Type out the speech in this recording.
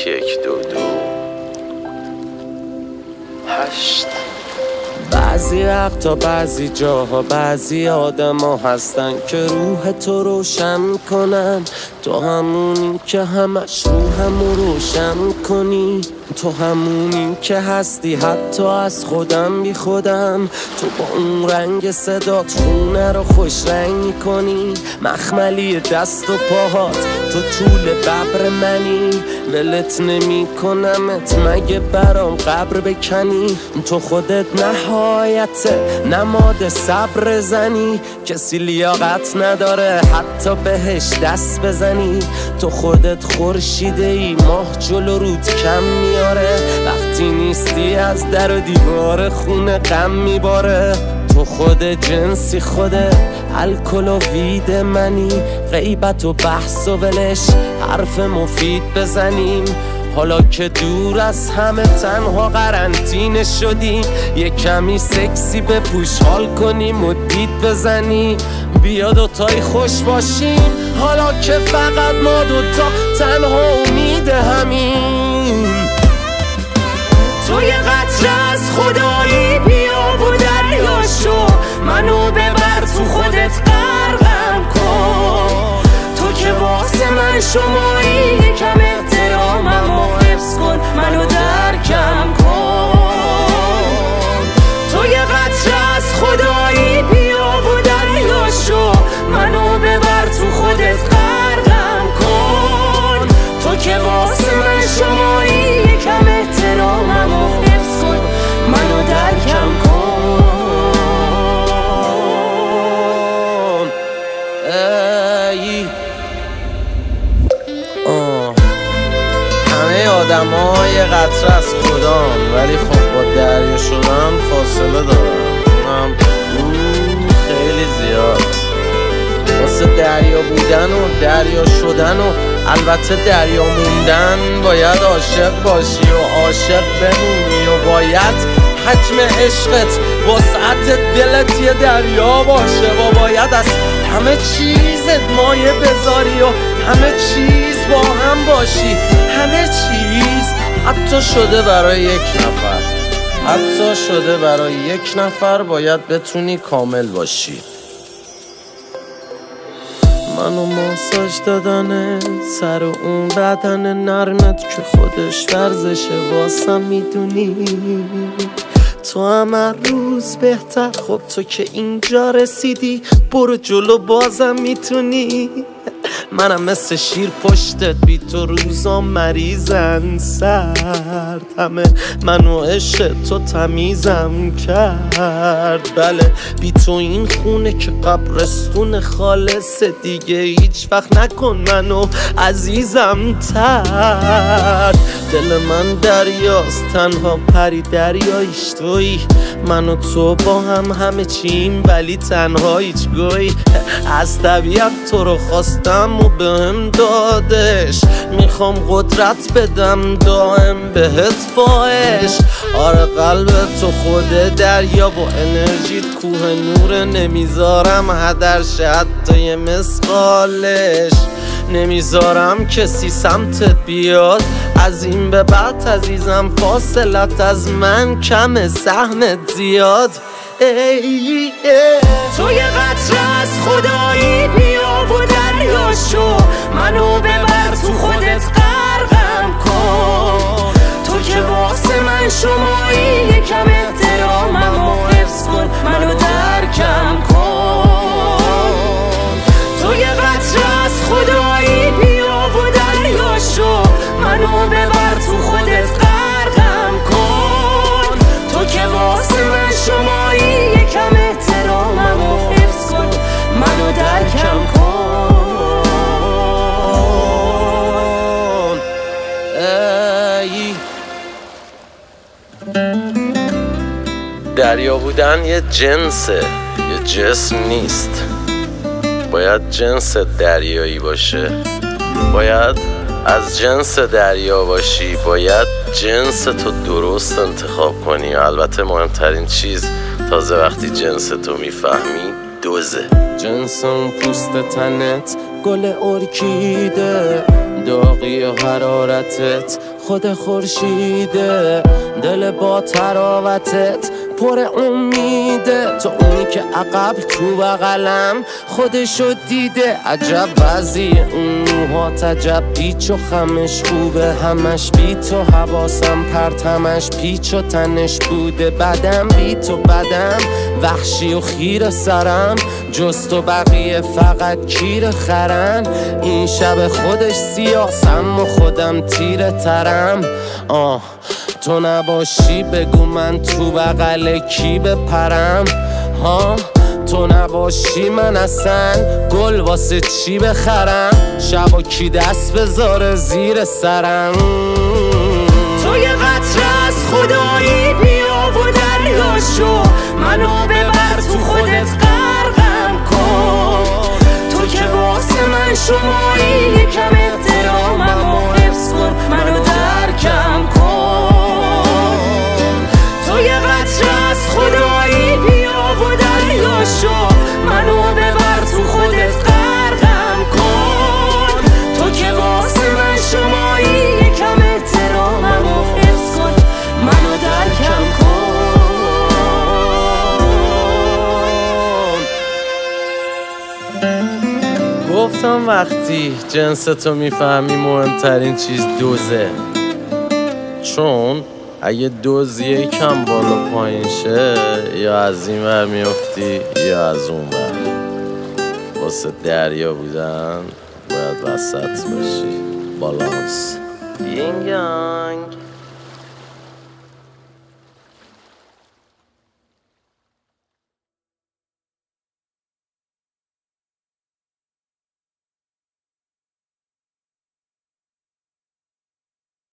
8 بعضی وقتا بعضی جاها بعضی آدم ها هستن که روح تو روشن کنن. تو همونی که همش روحمو روشن کنی. تو همونی که هستی حتی از خودم بی خودم. تو با اون رنگ صدات خونه رو خوش رنگ کنی. مخملی دست و پاهات تو طول ببر منی. ولت نمی کنمت مگه برام قبر بکنی. تو خودت نهایت نماد صبر زنی. کسی لیاقت نداره حتی بهش دست بزنی. تو خودت خورشیده ای ماه جلو رود کم میاره. وقتی نیستی از در و دیوار خونه غم میباره. تو خود جنسی خوده الکل و وید منی. غیبت و بحث و ولش حرف مفید بزنیم. حالا که دور از همه تنها قرنطینه شدیم. یه کمی سکسی به پوش حال کنیم و دید بزنیم. بیا دوتای خوش باشیم حالا که فقط ما دوتا تنها امید همین. تو یه قطره از خدایی بیا و دریا شو. منو ببر تو خودت غرقم کن. تو که واسه من شمایی یکم احتراممو حفظ کن. منو درکم کن. تو یه قطره از خدایی بیا و دریا شو. منو ببر تو خودت غرقم کن. تو که واسه من شمایی یکم احتراممو حفظ کن. منو درکم کن. همه آدم ها یه قطره از خودان ولی خب با دریا شدن فاصله دارن. اونم خیلی زیاد. واسه دریا بودن و دریا شدن و البته دریا موندن باید عاشق باشی و عاشق بمونی. و باید حجم عشقت وسعت دلت یه دریا باشه. و باید از همه چیزت مایه بذاری و همه چیز با هم باشی. همه چیز حتی شده برای یک نفر. حتی شده برای یک نفر باید بتونی کامل باشی. منو ماساژ دادن سر اون بدن نرمت که خودش ورزشه واسم میدونی. تو همه روز بهتر. خب تو که اینجا رسیدی برو جلو بازم میتونی. منم مثل شیر پشتت بی تو روزا مریضن سرد. همه منو عشق تو تمیزم کرد. بله بی تو این خونه که قبرستون خالص دیگه هیچ وقت نکن منو عزیزم تر. دل من دریاست تنها پری دریایش تویی. من و تو با هم همه چیم ولی تنها هیچ گویی. از طبیعت تو رو خواستم و بهم دادش. میخوام قدرت بدم دائم بهت باش. آره قلب تو خود دریا با انرژیت کوه نور. نمیذارم هدر شه حتی یه مسقالش. نمیذارم کسی سمتت بیاد. از این به بعد عزیزم فاصلت از من کم سهمت زیاد. تو یه قطره از خدایی بیا و دریا شو. منو ببر تو خودت غرقم کن. تو که واسه من شمایی یکم احتراممو حفظ کن. منو درکم کن. تو یه قطره از خدایی بیا و دریا شو. منو ببر تو خودت غرقم کن. تو که واسه من شمایی یکم احتراممو حفظ کن. منو درکم کن. دریا بودن یه جنسه یه جسم نیست. باید جنس دریایی باشه. باید از جنس دریا باشی. باید جنس تو درست انتخاب کنی. و البته مهمترین چیز تازه وقتی جنس تو میفهمی دوزه. جنس اون پوست تنت گل ارکیده. داغی و حرارتت خود خورشیده، دل با تراوتت پر امیده. تو اونی که عقب تو بغلم خودشو دیده. عجب وضعی اون موهات، عجب پیچ و خمش خوبه. همش بی تو حواسم پرتمش پیچ و تنش بوده. بدم بی تو بدم وحشی و خیر سرم، جز تو بقیه فقط کیر خرن. این شب خودش سیاسم و خودم تیره ترم. تو نباشی بگو من تو بغل کی بپرم. تو نباشی من اصلا گل واسه چی بخرم. شبا کی دست بذاره زیر سرم. تو یه قطره از خدایی بیا و دریا شو، منو ببر تو خودت غرقم کن. تو که واسه من شمایی، یکم احتراممو حفظ کن، منو درکم کن. تو یه قطره از خدایی بیا و دریا شو، منو ببر تو خودت غرقم کن. تو که واسه من شمایی، یکم احتراممو حفظ کن، منو درکم کن. گفتم وقتی جنس تو میفهمی مهمترین چیز دوزه. چون اگه دوز یکم بالا پایین شه، یا از این ور میافتی یا از اون ور. واسه دریا بودن باید وسط باشی. بالانس. یینگ یانگ.